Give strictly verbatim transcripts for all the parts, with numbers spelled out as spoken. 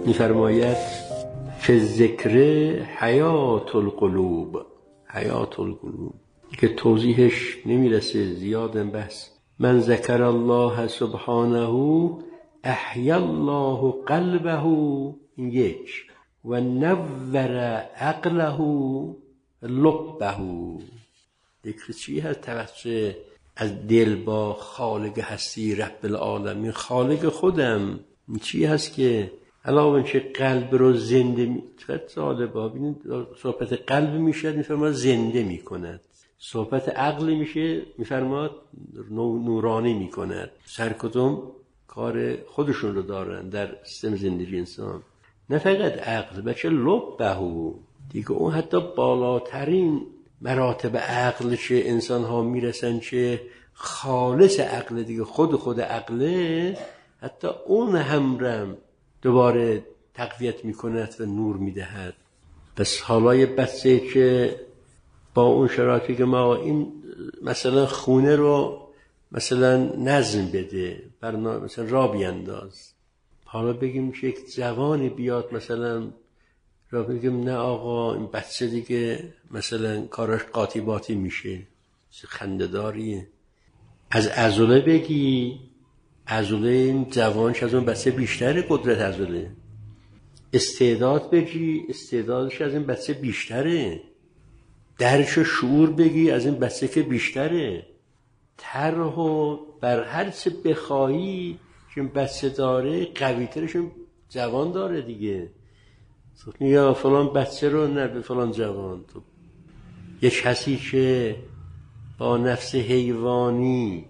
می‌فرماید که ذکر حیات القلوب، حیات القلوب که توضیحش نمیرسه، زیادن بس. من ذکر الله سبحانه احیا الله قلبه، این یک، و نور عقله لبه. ذکر چی هست؟ توسط از دل با خالق هستی رب العالمین، خالق خودم. این چی هست که علاوه چه قلب رو زنده می... چقدر جالبه. ببینید صحبت قلب میشه میفرماد زنده میکند، صحبت عقل میشه میفرماد نورانی میکند. هر کدوم کار خودشون رو دارن در سیستم زندگی انسان. نه فقط عقل، بلکه لبه دیگه. اون حتی بالاترین مراتب عقل چه انسان ها میرسن، چه خالص عقل دیگه، خود خود عقله، حتی اون هم رم دوباره تقویت میکند و نور میدهد. پس حالای بسه که با اون شرایطی که ما این مثلا خونه رو مثلا نظم بده، برنامه مثلا را بینداز، حالا بگیم که یک جوانی بیاد مثلا را بگیم نه آقا این بچه دیگه مثلا کاراش قاطی باطی میشه، خنده‌داریه. از عضله بگی، عضله این جوانش از اون بچه بیشتره، قدرت عضله. استعداد بگی، استعدادش از این بچه بیشتره. درش شعور بگی، از این بچه که بیشتره. طرح و بر هر چه بخواهی که بچه داره قویترشون جوان داره دیگه. یا فلان بچه رو نه به فلان جوان. تو یک کسی که با نفس حیوانی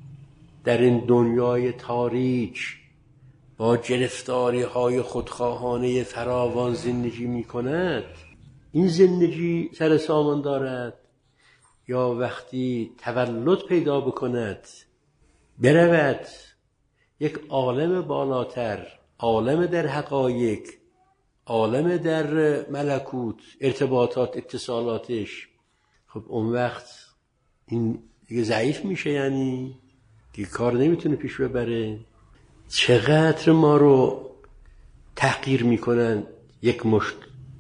در این دنیای تاریک با گرفتاری های خودخواهانه فراوان زندگی می کند، این زندگی سر سامان دارد یا وقتی تولد پیدا بکند برود یک عالم بالاتر، عالم در حقایق، عالم در ملکوت، ارتباطات، اتصالاتش، خب اون وقت این دیگه ضعیف میشه، یعنی دیگه کار نمیتونه پیش ببره. چقدر ما رو تحقیر میکنن یک مشت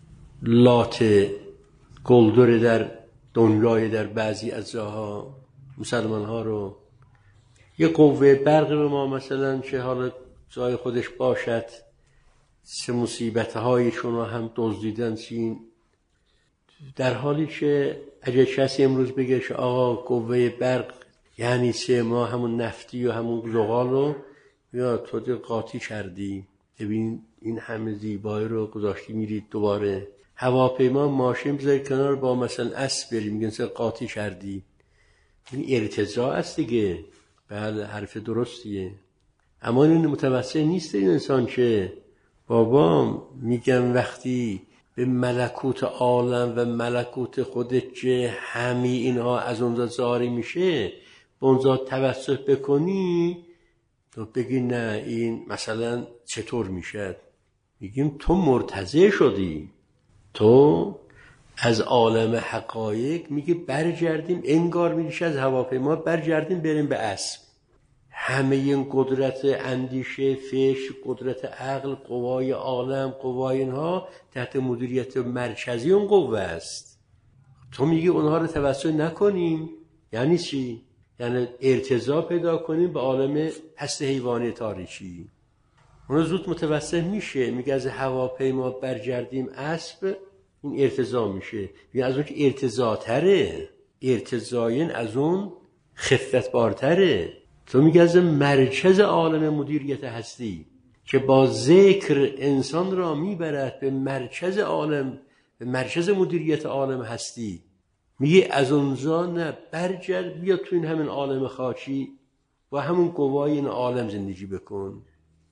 لات گلدر در دنیای در بعضی از جاها مسلمان ها رو. یه قوه برق به ما مثلا چه حالا جای خودش باشد، چه مصیبت های شما هم دزدیدن چین، در حالی که اگه کسی امروز بگه که آقا قوه برق یعنی چه، ما همون نفتی و همون زغال رو یا تو ده قاطی کردی، ببین این همه زیبایی رو گذاشتی میرید دوباره. هواپیما ماشین بذاری کنار با مثلا اسب بریم، میگن سر قاطی کردی. این ارتجاع است دیگه. بله حرف درستیه، اما این متوسل نیست این انسان که بابام میگم وقتی به ملکوت عالم و ملکوت خودت که همه اینها از اونجا ظاهر میشه به اونجا توسل بکنی، تو بگی نه این مثلا چطور میشه. میگیم تو مرتضی شدی، تو از عالم حقایق میگی برگردیم، انگار میگیش از هواپیما برگردیم بریم به اسب. همه این قدرت اندیشه، فکر، قدرت عقل، قوای عالم، قوای اینها تحت مدیریت مرکزی اون قوه است. تو میگی اونها رو توسل نکنیم، یعنی چی؟ یعنی ارتضا پیدا کنیم به عالم هست حیوانی تاریکی. اون زود متوسل میشه، میگه از هواپیما برگردیم اسب، این ارتضا میشه. میگه از اون که ارتضا تره، ارتضاین از اون خفت بارتره. تو میگه از مرکز عالم مدیریت هستی که با ذکر انسان را میبرد به مرکز عالم، به مرکز مدیریت عالم هستی. میگه از اونجا نه، برگرد بیا تو این همین عالم خاکی با همون قوای این عالم زندگی بکن.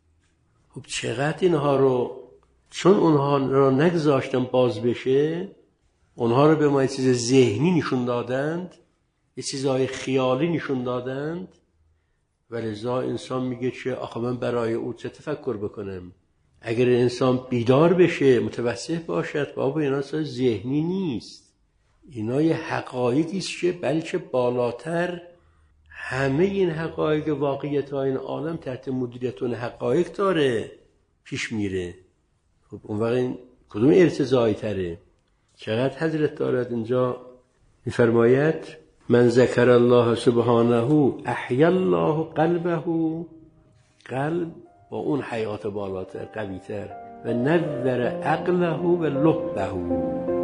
خب چقدر اینها رو، چون اونها رو نگذاشتن باز بشه، اونها رو به ما یه چیز ذهنی نشون دادند، یه چیزهای خیالی نشون دادند، ولذا انسان میگه که آخه من برای او چه تفکر بکنم. اگر انسان بیدار بشه، متوسط باشد، بابا اینا اصلا ذهنی نیست، اینا یه حقایقی است که بلکه بالاتر همه این حقایق واقعیت های این عالم تحت مدیریت اون حقایق داره پیش میره. خب اون وقت این کدوم ارتضایی تره؟ چقدر حضرت دارد اینجا میفرماید من ذکر الله سبحانه احیا الله قلبه، قلب با اون حیات بالاتر قویتر، و نور عقله و لبه،